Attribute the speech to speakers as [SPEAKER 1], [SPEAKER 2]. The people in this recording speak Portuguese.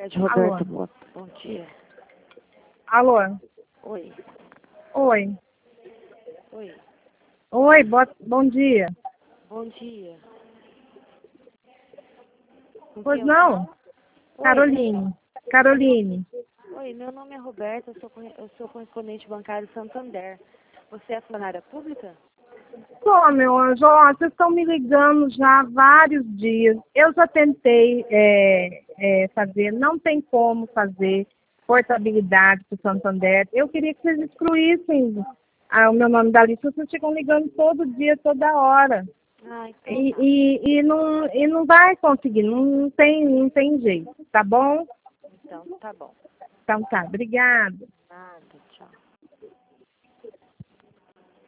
[SPEAKER 1] Tarde, Roberto. Bom dia.
[SPEAKER 2] Alô?
[SPEAKER 1] Oi.
[SPEAKER 2] Oi.
[SPEAKER 1] Oi.
[SPEAKER 2] Oi, bom dia.
[SPEAKER 1] Bom dia. Com
[SPEAKER 2] Pois
[SPEAKER 1] quem eu
[SPEAKER 2] não?
[SPEAKER 1] falo?
[SPEAKER 2] Caroline. Caroline.
[SPEAKER 1] Oi, meu nome é Roberto, eu sou correspondente bancário Santander. Você é funcionária pública?
[SPEAKER 2] Pô, meu anjo, ó, vocês estão me ligando já há vários dias. Eu já tentei fazer, não tem como fazer portabilidade para o Santander. Eu queria que vocês excluíssem o meu nome da lista. Vocês ficam ligando todo dia, toda hora.
[SPEAKER 1] Ah, então
[SPEAKER 2] E não vai conseguir, não tem jeito, tá bom?
[SPEAKER 1] tá bom.
[SPEAKER 2] Então tá, obrigada.